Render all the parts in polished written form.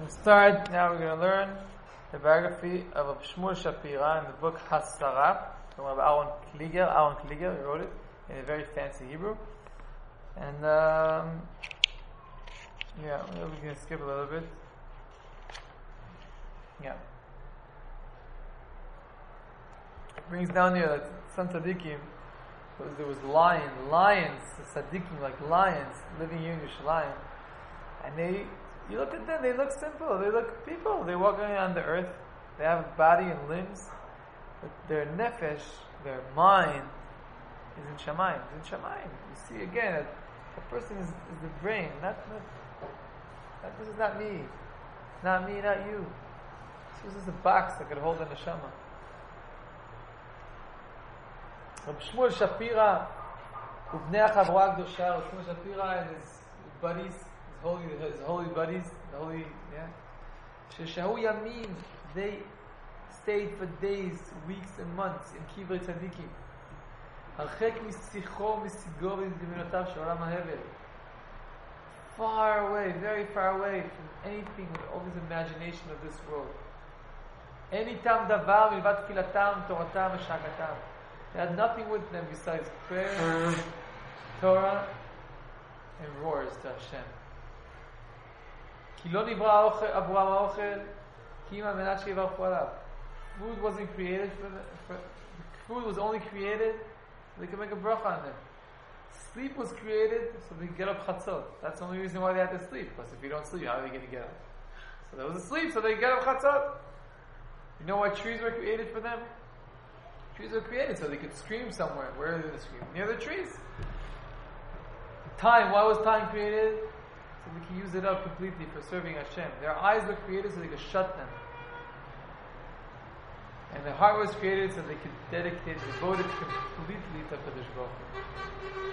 We'll start, now we're going to learn the biography of Rav Shmuel Shapira in the book Hasara from Rav Aaron Kliger. Aaron Kliger wrote it in a very fancy Hebrew. And we're going to skip a little bit. It brings down here that some tzaddikim, there was lions, tzaddikim like lions living here in Yerushalayim, and you look at them, they look simple, they look people, they're walking on the earth, they have a body and limbs, but their nefesh, their mind, is in Shamayim. It's in Shamayim. You see again, a person is the brain, this is not me, not me, not you. This is a box that could hold a neshama. Rav Shmuel Shapira, Ubnei HaChavra Kedosha, Rav Shmuel Shapira and his buddies, his holy buddies, Sheshahu Yamim, they stayed for days, weeks and months in Kivrei Tzadikim. Harchek misicho misigor v'diminotav shel olam hahevel. Far away, very far away from anything with all this imagination of this world. Anytam davar milvad tfilatam, toratam, v'shagatam. They had nothing with them besides prayer, Torah, and roars to Hashem. Ki lo nivra avuram ha'ochel, ki im al menat sheyivarchu alav. Food wasn't created food was only created so they could make a bracha on them. Sleep was created so they could get up chatzot. That's the only reason why they had to sleep. Because if you don't sleep, how are they going to get up? So there was a sleep so they could get up chatzot. You know why trees were created for them? Trees were created so they could scream somewhere. Where are they going to scream? Near the trees. Time. Why was time created? So they can use it up completely for serving Hashem. Their eyes were created so they could shut them. And their heart was created so they could dedicate, devote it completely to Kadosh Baruch Hu.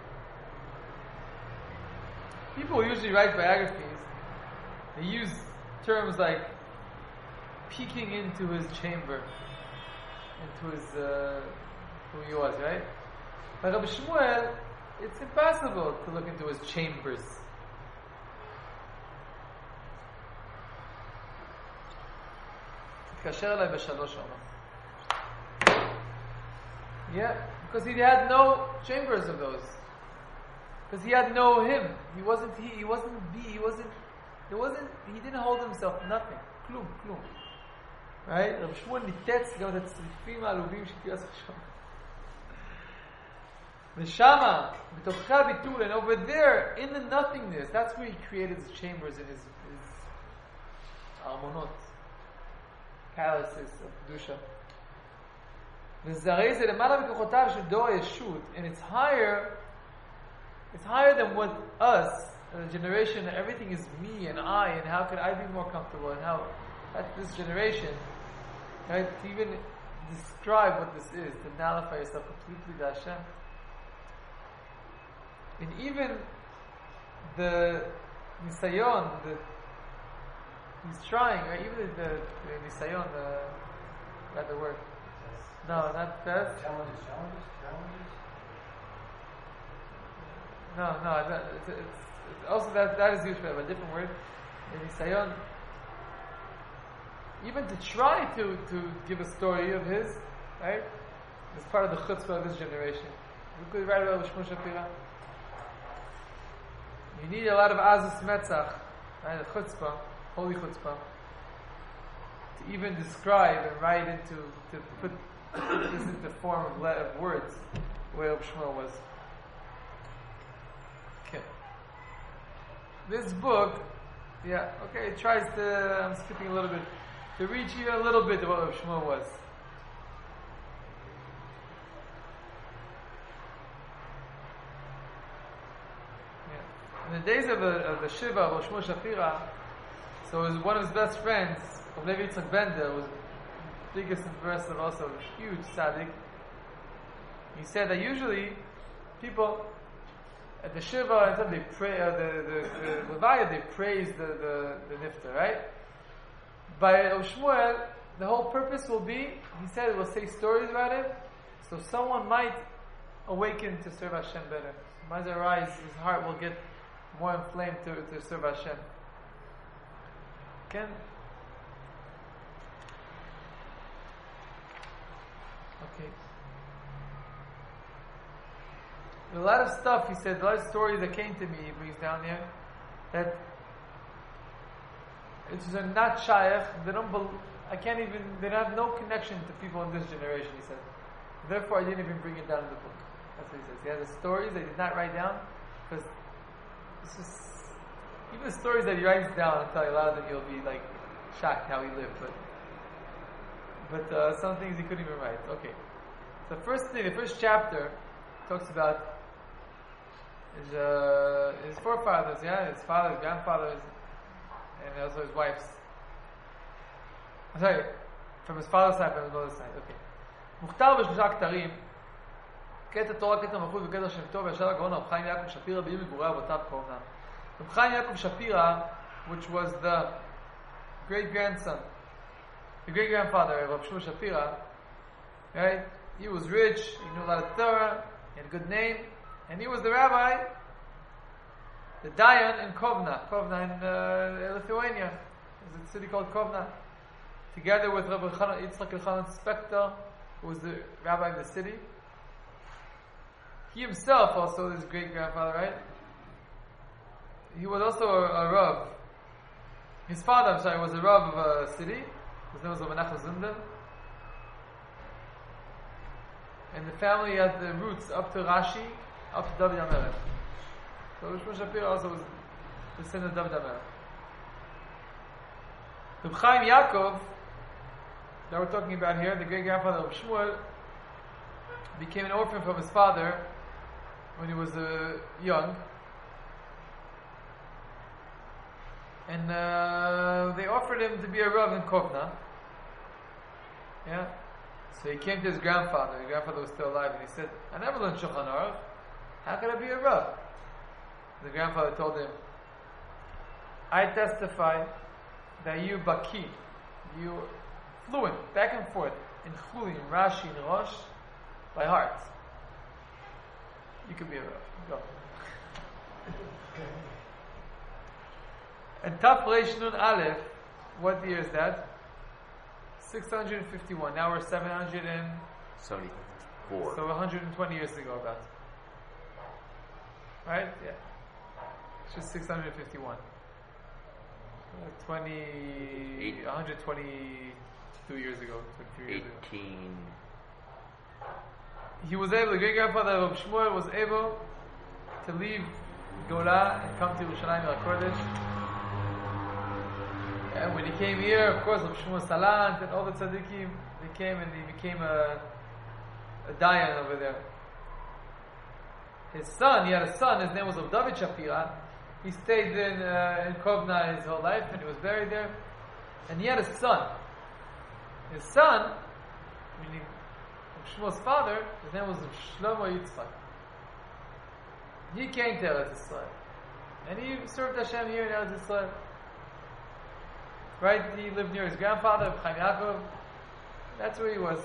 People who usually write biographies, they use terms like peeking into his chamber, into his who he was, right? But Rabbi Shmuel, it's impossible to look into his chambers. Yeah, because he had no chambers of those. Because he had no him. He didn't hold himself, nothing. Klum. Right? Rav Shmuel nitetz גם את הצריפים העלובים שתהיה שם. Neshama, בתוכך ביטול, and over there, in the nothingness, that's where he created his chambers and his armonot, palaces of Kedusha. וזרעי זה למעלה מכוחותיו של דור הישות, and it's higher than what us, the generation, everything is me and I, and how could I be more comfortable, and how this generation, right, to even describe what this is, to nullify yourself completely to Hashem. And even the Nisayon, he's trying, right? Even the Nisayon, not the word. No, not that. Challenges. No. It's also that is used for a different word. The Nisayon. Even to try to give a story of his, right? It's part of the chutzpah of this generation. We could write about Shmuel Shapira. You need a lot of azus metzach, right? A chutzpah, holy chutzpah, to even describe and write into, to put this into form of words, the way Shmuel was. Okay. This book, it tries to, I'm skipping a little bit, to reach you a little bit of what Rav Shmuel was. In the days of the Shiva of Rav Shmuel Shapira, so it was one of his best friends, Rav Levi Yitzchak Bender, was the biggest and best and also a huge tzaddik. He said that usually people at the Shiva and they pray, the Levaya, they praise the Nifter, right? By Rav Shmuel, the whole purpose will be, he said it will say stories about him, so someone might awaken to serve Hashem better. So might arise, his heart will get more inflamed to serve Hashem. Ken? Okay. A lot of stuff, he said, a lot of stories that came to me, he brings down there, that it's not shaykh, they don't they have no connection to people in this generation, he said. Therefore, I didn't even bring it down in the book. That's what he says. He has the stories that he did not write down, because it's just, even the stories that he writes down, I'll tell you, a lot of them you'll be like shocked how he lived, but some things he couldn't even write. Okay. So the first chapter talks about his forefathers, his fathers, grandfathers, and also his wife's. Sorry, from his father's side, from his mother's side. Okay. מוכתר בשלושה כתרים, קטע תורה, קטע מלכות וקטע שם טוב, וישב הגאון רב חיים יעקב שפירא בעיר מגורי אבותיו קורנה. רב חיים יעקב שפירא, which was the great-grandson, the great-grandfather of Rav Shmuel Shapira, right? He was rich, he knew a lot of Torah, he had a good name, and he was the rabbi, the Dayan in Kovna in Lithuania. There's a city called Kovna. Together with Rabbi Yitzchak Elchanan Spector, who was the rabbi of the city. He himself also, his great-grandfather, right? He was also a Rav. His father, was a Rav of a city. His name was Menachem Zundel. And the family had the roots up to Rashi, up to David HaMelech. So Shmuel Shapira also was the son of David HaMelech. Reb Chaim Yaakov, that we're talking about here, the great-grandfather of Shmuel, became an orphan from his father when he was young. And they offered him to be a Rav in Kovna. Yeah. So he came to his grandfather. His grandfather was still alive, and he said, I never learned Shulchan Aruch. How could I be a Rav? The grandfather told him, I testify that you baki, you fluent, back and forth, in Chulin, Rashi, and Rosh, by heart. You could be a Rav. Go. And Taf Reish Nun Aleph, what year is that? 651. Now we're 774. So 120 years ago, about. Right? Yeah. It's just 651. 122 years ago. 23 years ago. He was able, the great-grandfather of Shmuel was able to leave Gola and come to Yerushalayim HaKodesh. And when he came here, of course, Rav Shmuel Salant and all the tzaddikim, they came and he became a dayan over there. His son, he had a son, his name was David Shapira. He stayed in Kovna his whole life and he was buried there. And he had a son. His son, meaning Shmuel's father, his name was Shlomo Yitzchak. He came to Eretz Yisrael. And he served Hashem here in Eretz Yisrael. Right? He lived near his grandfather, Chaim Yaakov. That's where he was.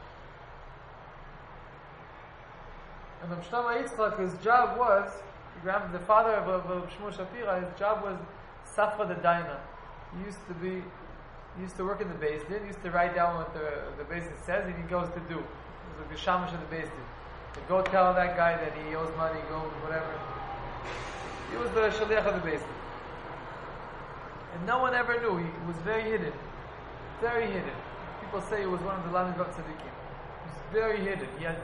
And Shlomo Yitzchak, his job was, the father of Shmuel Shapira, his job was Safra the Daina. He used to work in the Beis Din, he used to write down what the Beis Din says, and he goes to do. He was like the shamash of the Beis Din. To go tell that guy that he owes money, go whatever. He was the shaliach of the Beis Din. And no one ever knew. He was very hidden. Very hidden. People say he was one of the Lamed Vav Tzadikim. He was very hidden. He had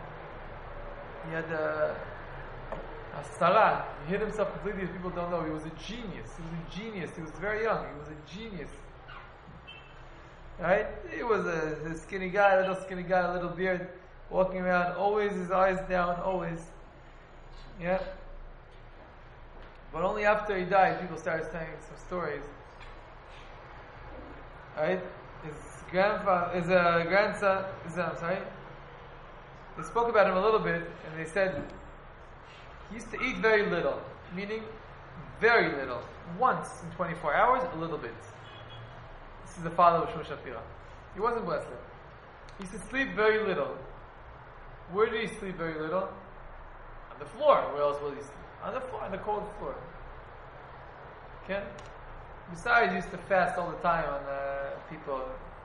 a Sarah. He hid himself completely. People don't know. He was a genius. He was very young. He was a genius. Right? He was a skinny guy, a little skinny guy, a little beard, walking around, always his eyes down, always. Yeah? But only after he died, people started telling some stories. Right? His grandson, they spoke about him a little bit, and they said he used to eat very little, meaning very little. Once in 24 hours, a little bit. This is the father of Shmuel Shapira. He wasn't blessed. He used to sleep very little. Where did he sleep very little? On the floor. Where else will he sleep? On the floor, on the cold floor. Okay? besides, he used to fast all the time on people.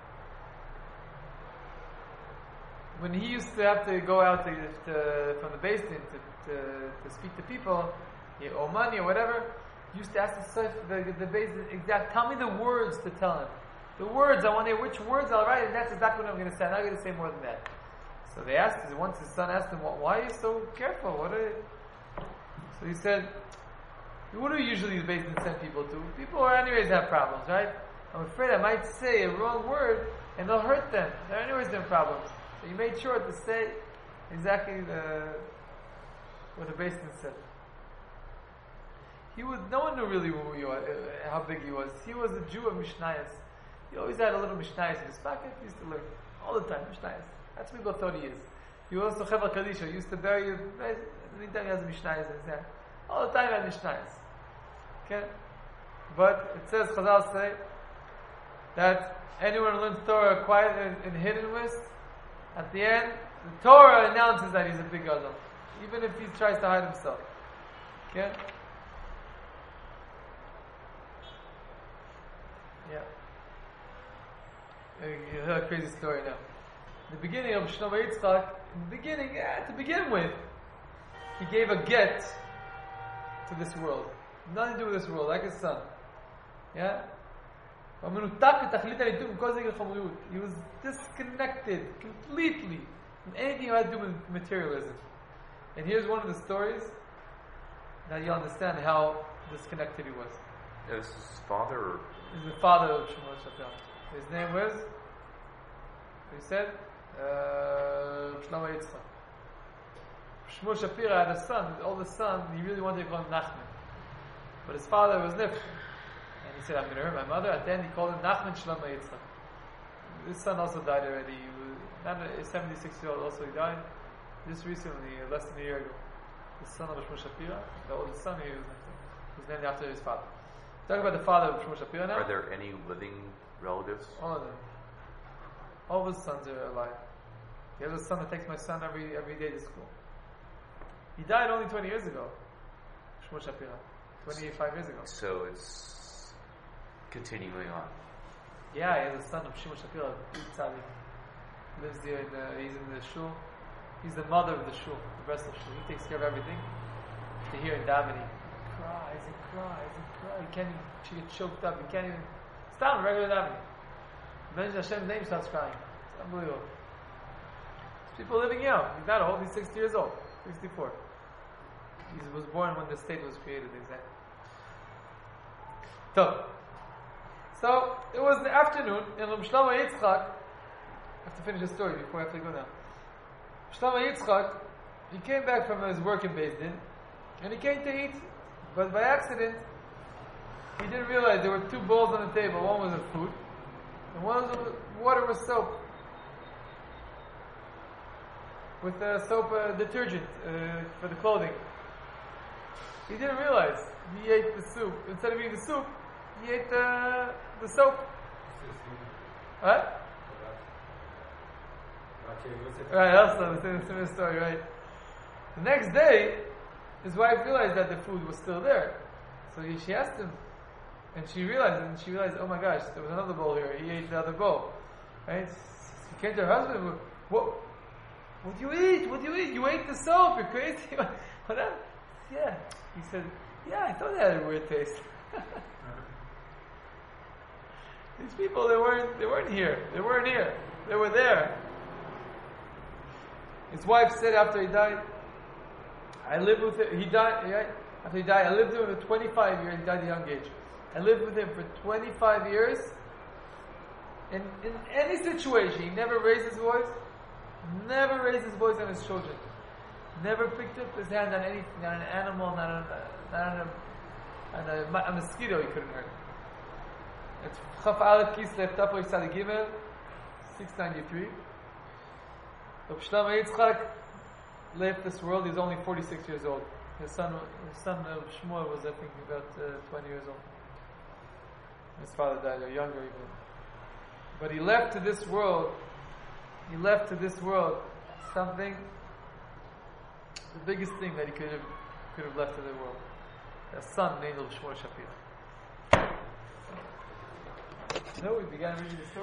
When he used to have to go out from the Beis Din to speak to people, or money or whatever, he used to ask the Beis Din exact, tell me the words to tell him. The words, I want to hear which words I'll write, and that's exactly what I'm going to say. I'm not going to say more than that. So they asked, once his son asked him, why are you so careful? So he said, what do usually the Beis Din send people to? People anyways have problems, right? I'm afraid I might say a wrong word and they'll hurt them. They're anyways having problems. So he made sure to say exactly what the Beis Din said. No one knew really who he was, how big he was. He was a Jew of Mishnayos. He always had a little Mishnayos in his pocket. He used to learn all the time, Mishnayos. That's what people thought he is. He was also Cheval Kadisha. He used to bury anytime he has Mishnayos in his hand. All the time he had Mishnayos. Okay? But it says, Chazal say, that anyone who learns Torah quiet and hidden with, at the end, the Torah announces that he's a big Adam. Even if he tries to hide himself. Okay? Yeah. You heard a crazy story now. The beginning of Shlomo Yitzchak, to begin with, he gave a get to this world. Nothing to do with this world, like his son. Yeah? He was disconnected completely from anything that had to do with materialism. And here's one of the stories that you'll understand how disconnected he was. Is his father? Or? He's the father of Shmuel Shapira. His name was, he said, Shlomo Yitzchak. Shmuel Shapira had a son, his oldest son, he really wanted to call him Nachman. But his father was Nifter. And he said, I'm going to hurt my mother. At the end, he called him Nachman Shlomo Yitzchak. This son also died already. He was 76-year-old also, he died just recently, less than a year ago. The son of Shmuel Shapira, the oldest son, he was Nifter. He was named after his father. Talk about the father of Shmuel Shapira now. Are there any living relatives? All of them. All of his sons are alive. He has a son that takes my son every day to school. He died only 20 years ago. Shmuel Shapira. 25 years ago. So it's continuing on. Yeah, he has a son of Shmuel Shapira, big tzaddik. Lives there, he's in the shul. He's the mother of the shul, the rest of the shul. He takes care of everything. To hear in davening. Cries and cries and cries. He can't even, she gets choked up. He can't even stop regular davening. Mention Hashem's name, starts crying. It's unbelievable. There's people living young. He's not old. He's 60 years old. 64. He was born when the state was created, exactly. So it was the afternoon, and Shlomo Yitzchak, I have to finish the story before I have to go now. Shlomo Yitzchak, he came back from his work in Beis Din, and he came to eat, but by accident, he didn't realize there were two bowls on the table. One was of food, and one was water with soap. With soap detergent for the clothing. He didn't realize. He ate the soup. Instead of eating the soup, he ate the soap. What? Right, also the similar story, right? The next day, his wife realized that the food was still there. So she asked him, and she realized, oh my gosh, there was another bowl here. He ate the other bowl. Right? She came to her husband, what do you eat? What do you eat? You ate the soap. You're crazy. What happened? Yeah. He said, yeah, I thought it had a weird taste. These people, they weren't here. They weren't here. They were there. His wife said after he died, I lived with him. He died, right? After he died, I lived with him for 25 years. He died at a young age. I lived with him for 25 years. In any situation, he never raised his voice. Never raised his voice on his children. Never picked up his hand on anything, not an animal, not on a mosquito he couldn't hurt. It's Chaf Aleph Kislev Tafel Yitzhak Gimel, 693. Rav Shlomo Yitzchak left this world. He was only 46 years old. His son Shmuel was, I think, about 20 years old. His father died, or younger even. But he left to this world. Something, the biggest thing that he could have left to the world. A son named Shmuel Shapira. No, we began reading the story.